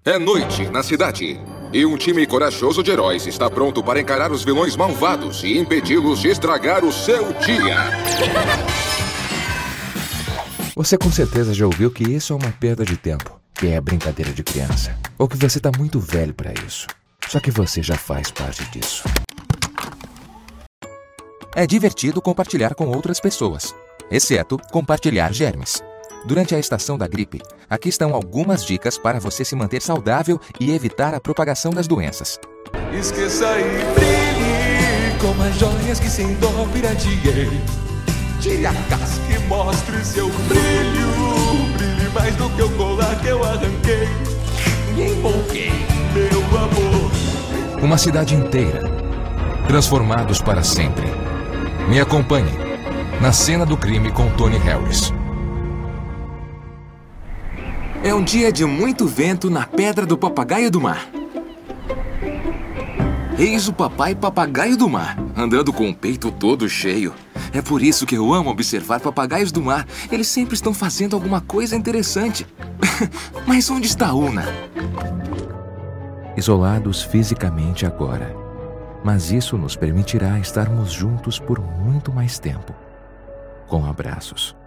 É noite na cidade. E um time corajoso de heróis está pronto para encarar os vilões malvados e impedi-los de estragar o seu dia. Você com certeza já ouviu que isso é uma perda de tempo, que é brincadeira de criança, ou que você está muito velho para isso. Só que você já faz parte disso. É divertido compartilhar com outras pessoas, exceto compartilhar germes. Durante a estação da gripe, aqui estão algumas dicas para você se manter saudável e evitar a propagação das doenças. Esqueça e brilhe como as joias que sem dó pirateei. Tire a casca e mostre seu brilho. Brilhe mais do que o colar que eu arranquei. Me empolguei, meu amor. Uma cidade inteira, transformados para sempre. Me acompanhe na cena do crime com Tony Harris. É um dia de muito vento na Pedra do Papagaio do Mar. Eis o papai papagaio do mar, andando com o peito todo cheio. É por isso que eu amo observar papagaios do mar. Eles sempre estão fazendo alguma coisa interessante. Mas onde está Una? Isolados fisicamente agora, mas isso nos permitirá estarmos juntos por muito mais tempo, com abraços.